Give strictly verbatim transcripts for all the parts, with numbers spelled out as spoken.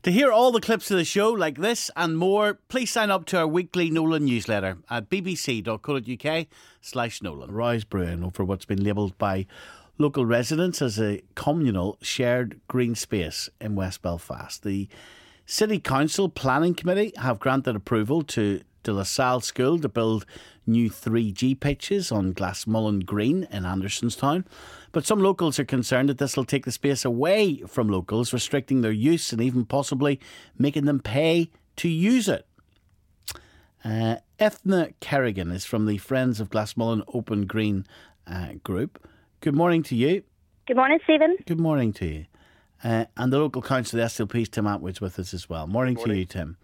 To hear all the clips of the show like this and more, please sign up to our weekly Nolan newsletter at bbc.co.uk slash Nolan. Rise brewing over what's been labelled by local residents as a communal shared green space in West Belfast. The City Council Planning Committee have granted approval to De La Salle School to build new three G pitches on Glassmullen Green in Andersonstown. But some locals are concerned that this will take the space away from locals, restricting their use and even possibly making them pay to use it. Uh, Ethna Kerrigan is from the Friends of Glassmullen Open Green uh, group. Good morning to you. Good morning, Stephen. Good morning to you. Uh, and the local councillor, the S L P's Tim Atwood's with us as well. Morning, morning. to you, Tim.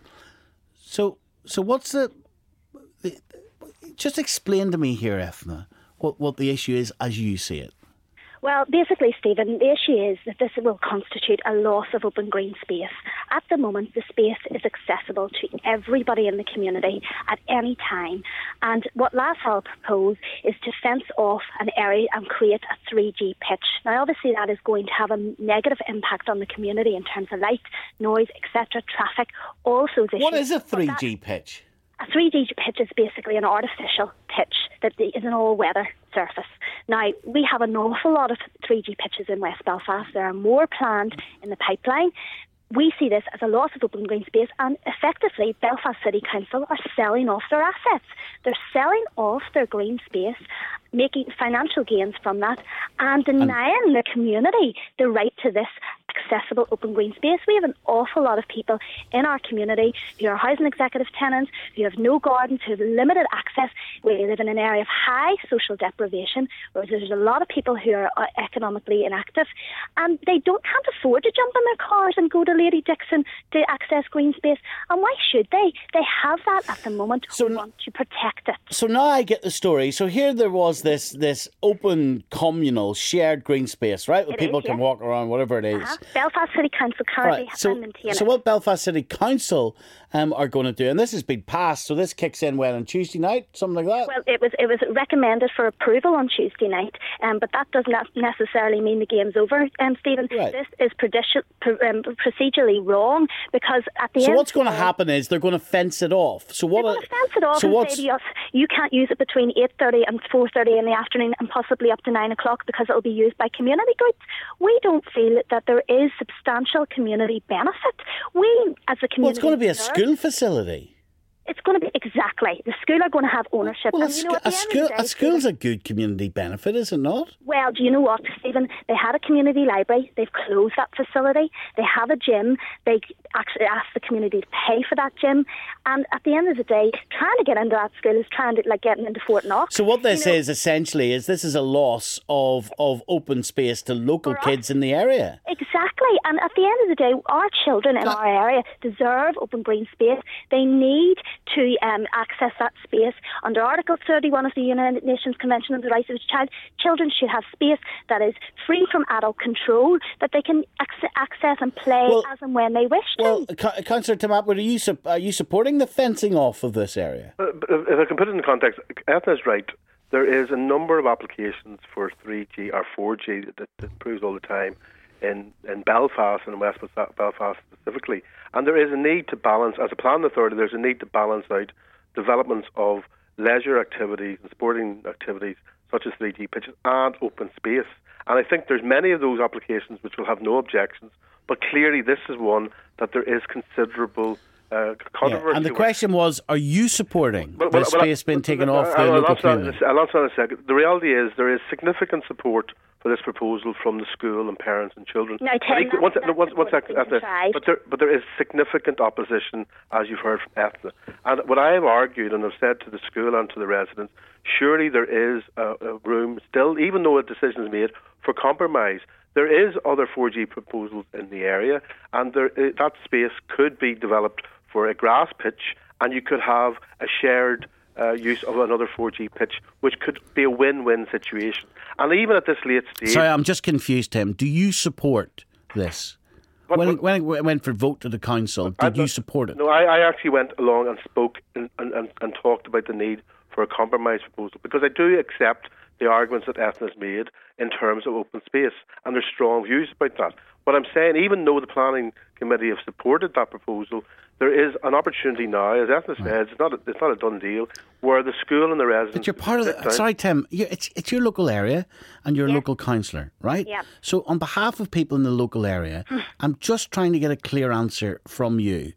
So, so what's the, the... Just explain to me here, Ethna, what, what the issue is as you see it. Well, basically, Stephen, the issue is that this will constitute a loss of open green space. At the moment, the space is accessible to everybody in the community at any time. And what La Salle propose is to fence off an area and create a three G pitch. Now, obviously, that is going to have a negative impact on the community in terms of light, noise, et cetera, traffic, all those issues. What is a three G pitch? A three G pitch is basically an artificial pitch that is an all-weather surface. Now, we have an awful lot of three G pitches in West Belfast. There are more planned in the pipeline. We see this as a loss of open green space, and effectively Belfast City Council are selling off their assets. They're selling off their green space, making financial gains from that, and denying and the community the right to this accessible open green space. We have an awful lot of people in our community who are housing executive tenants, who have no gardens, who have limited access. We live in an area of high social deprivation, where there's a lot of people who are economically inactive, and they don't can't afford to jump in their cars and go to Lady Dixon to access green space. And why should they? They have that at the moment. So we want to protect it. So now I get the story. So here there was this this open communal shared green space, right? Where it people is, can yes. walk around, whatever it is. Uh-huh. Belfast City Council currently right. so, maintain so it. what Belfast City Council um, are going to do, and this has been passed, so this kicks in when on Tuesday night, something like that? Well, it was it was recommended for approval on Tuesday night, um, but that does not necessarily mean the game's over, um, Stephen. Right. This is predici- pr- um, procedurally wrong, because at the so end... So what's going to happen is they're going to fence it off. So what? They're going to fence it off so and what's, say to us, you can't use it between eight thirty and four thirty in the afternoon and possibly up to nine o'clock because it will be used by community groups. We don't feel that there is substantial community benefit. We, as a community... Well, it's going to be a deserve, school facility. It's going to be, exactly. The school are going to have ownership. Well, and, a, you know, a, school, day, a school's a good community benefit, is it not? Well, do you know what, Stephen? They had a community library. They've closed that facility. They have a gym. They actually asked the community to pay for that gym. And at the end of the day, trying to get into that school is trying to, like, getting into Fort Knox. So what this you know, is, essentially, is this is a loss of, of open space to local kids in the area. Exactly. And at the end of the day, our children in our area deserve open green space. They need to um, access that space. Under Article thirty-one of the United Nations Convention on the Rights of the Child, children should have space that is free from adult control, that they can ac- access and play well, as and when they wish to. Well, C- Councillor Tim Atwood, are you, su- are you supporting the fencing off of this area? Uh, if I can put it in context, Ethna's right. There is a number of applications for three G or four G that, that improves all the time in, in Belfast and West Belfast specifically. And there is a need to balance, as a planning authority, there's a need to balance out developments of leisure activities and sporting activities such as three G pitches and open space. And I think there's many of those applications which will have no objections, but clearly this is one that there is considerable uh, controversy. Yeah. And the question was, are you supporting well, well, the well, space well, being taken well, off the I'll, local I'll community? I'll answer that in a second. The reality is there is significant support for this proposal from the school and parents and children. No, Tim, but, one, that's, no, one, one sec, that's but, there, but there is significant opposition, as you've heard from Ethna. And what I have argued, and I've said to the school and to the residents, surely there is a, a room still, even though a decision is made, for compromise. There is other four G proposals in the area, and there, that space could be developed for a grass pitch, and you could have a shared uh, use of another four G pitch, which could be a win-win situation. And even at this late stage... Sorry, I'm just confused, Tim. Do you support this? What, when, what, when it went for vote to the council, did you support it? No, I, I actually went along and spoke and, and, and talked about the need for a compromise proposal, because I do accept the arguments that Ethna has made in terms of open space, and there's strong views about that. what I'm saying, even though the planning committee have supported that proposal, there is an opportunity now, as Ethna says, it's not a, it's not a done deal, where the school and the residents... But you're part of the... down. Sorry, Tim, you, it's, it's your local area and you're a Yes. local councillor, right? Yeah. So on behalf of people in the local area, I'm just trying to get a clear answer from you.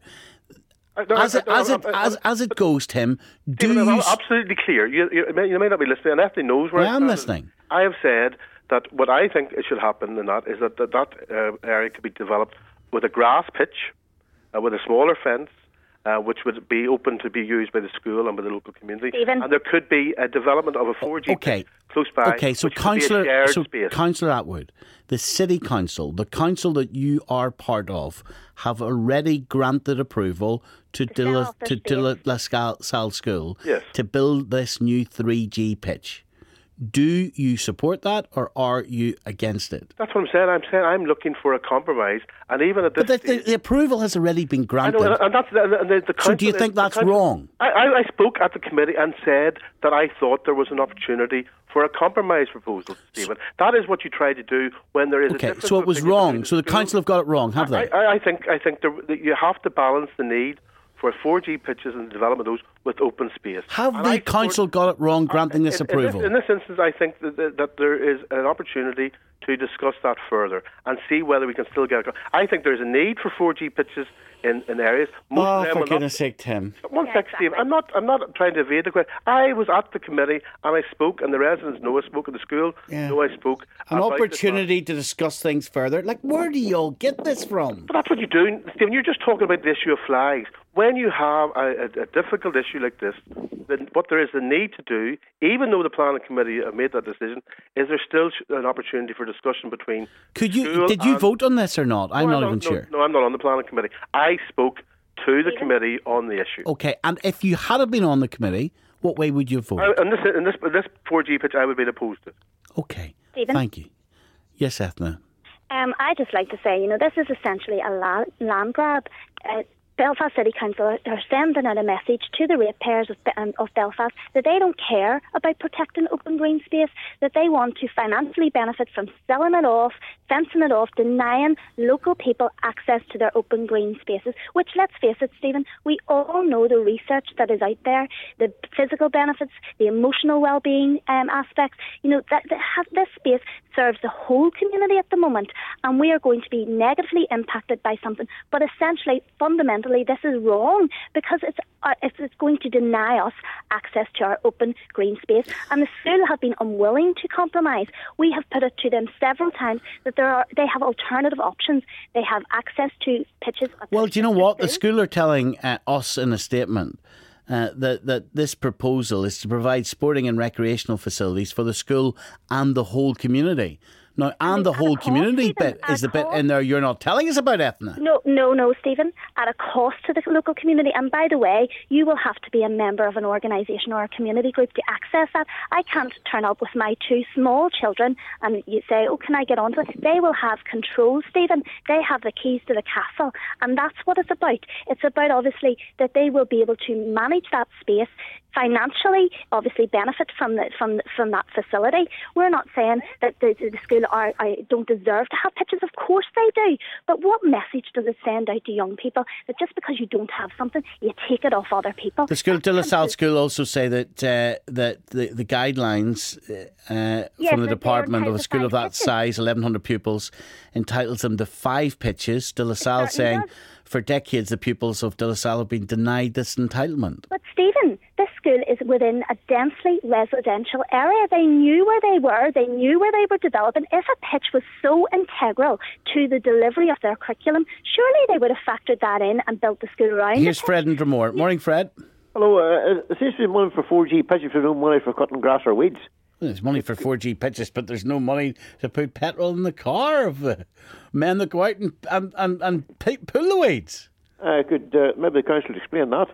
I- no, As I- it, I- as, it, I- I- as, as it goes, Tim, do Stephen, I'm you... absolutely clear. You, you, may, you may not be listening, and Ethna knows where I am stand. listening. I have said that what I think it should happen in that is that that, that uh, area could be developed with a grass pitch, uh, with a smaller fence, uh, which would be open to be used by the school and by the local community. Stephen. And there could be a development of a four G Okay. pitch close by, Okay, so which could be a Councillor shared so space. Councillor Atwood, the City Council, the council that you are part of, have already granted approval to sell Dilla, off the to space. Dilla La Scal- Salle School Yes. to build this new three G pitch. Do you support that, or are you against it? That's what I'm saying. I'm saying I'm looking for a compromise, and even at this But the, the, stage, the approval has already been I granted. know, and that's and the, the So do you council think is- the that's council- wrong? I, I, I spoke at the committee and said that I thought there was an opportunity for a compromise proposal, Stephen. That is what you try to do when there is a Okay, difference so it of was opinion wrong. between So the schools. council have got it wrong, have they? I, I, I think I think there, that you have to balance the need for four G pitches and the development of those with open space. Have And the I support- council got it wrong granting this in, in approval? In this, in this instance, I think that, that, that there is an opportunity to discuss that further and see whether we can still get it. I think there's a need for four G pitches in, in areas. Most Oh, of them for will not- goodness sake, Tim. One Yeah, sec, Steve. exactly. I'm not. I'm not trying to evade the question. I was at the committee and I spoke, and the residents know I spoke, and the school Yeah. know I spoke. An about this matter. opportunity to discuss things further. Like, where do you all get this from? But that's what you're doing, Stephen. You're just talking about the issue of flags. When you have a, a, a difficult issue like this, then what there is the need to do, even though the planning committee have made that decision, is there still sh- an opportunity for discussion between. Could you? school Did you and- vote on this or not? I'm No, not I'm even no, sure. No, I'm not on the planning committee. I spoke to the committee on the issue. Okay, and if you had been on the committee, what way would you have voted? I, in this in this this four G pitch, I would be opposed to it. Okay, Stephen? thank you. Yes, Ethna. Um, I just like to say, you know, this is essentially a la- land grab. Uh, Belfast City Council are sending out a message to the ratepayers of, um, of Belfast that they don't care about protecting open green space, that they want to financially benefit from selling it off, fencing it off, denying local people access to their open green spaces, which, let's face it, Stephen, we all know the research that is out there, the physical benefits, the emotional well-being um, aspects, you know, that, that have, this space serves the whole community at the moment, and we are going to be negatively impacted by something. But essentially, fundamentally, this is wrong because it's uh, it's it's going to deny us access to our open green space. And the school have been unwilling to compromise. We have put it to them several times that there are they have alternative options. They have access to pitches. at Well, their do you know sister what? The schools. school are telling uh, us in a statement uh, that, that this proposal is to provide sporting and recreational facilities for the school and the whole community. Now, and the at a whole cost, community Stephen, bit at is a the bit cost. in there you're not telling us about, Ethna. No, no, no, Stephen, at a cost to the local community. And by the way, you will have to be a member of an organisation or a community group to access that. I can't turn up with my two small children and you say, oh, can I get onto it? They will have control, Stephen. They have the keys to the castle. And that's what it's about. It's about, obviously, that they will be able to manage that space financially, obviously benefit from the, from from that facility. We're not saying that the, the school are, are don't deserve to have pitches. Of course they do. But what message does it send out to young people that just because you don't have something, you take it off other people? The school, De La Salle School, also say that uh, that the, the guidelines uh, Yes, from the that they're department of a entitled to school of five that pitches. size, eleven hundred pupils, entitles them to five pitches. De La Salle certainly saying does. for decades the pupils of De La Salle have been denied this entitlement. But Stephen, this school is within a densely residential area. They knew where they were. They knew where they were developing. If a pitch was so integral to the delivery of their curriculum, surely they would have factored that in and built the school around Here's it. Fred and Dromore. Morning, Fred. Hello, uh, it seems to be money for four G pitches, but no money for cutting grass or weeds. Well, there's money for four G pitches, but there's no money to put petrol in the car of the men that go out and, and, and, and p- pull the weeds. Uh, could uh, maybe the council explain that?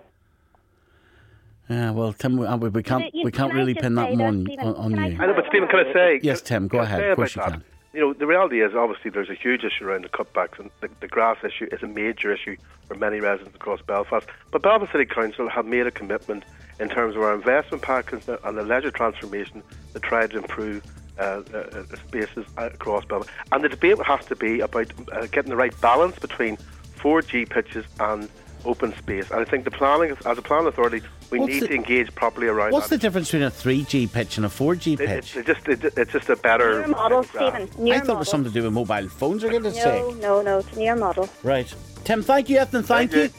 Yeah, well, Tim, we, we we can't You- we can't can I really just pin that say there, on, Stephen, on, on can I you. I know, but Stephen, can I say? Yes, Tim, go can I ahead. say Of course about you that? can. You know, the reality is, obviously, there's a huge issue around the cutbacks, and the, the grass issue is a major issue for many residents across Belfast. But Belfast City Council have made a commitment in terms of our investment package and the leisure transformation to try to improve uh, uh, spaces across Belfast. And the debate has to be about uh, getting the right balance between four G pitches and open space. And I think the planning, as a planning authority, we What's need the, to engage properly around what's that. the difference between a three G pitch and a four G It, pitch? it, it just, it, it's just a better... Near model, graph. Stephen. Near I thought model. it was something to do with mobile phones, or did it No, say? no, no. It's near model. Right. Tim, thank you, Ethan, thank, Thank you. you.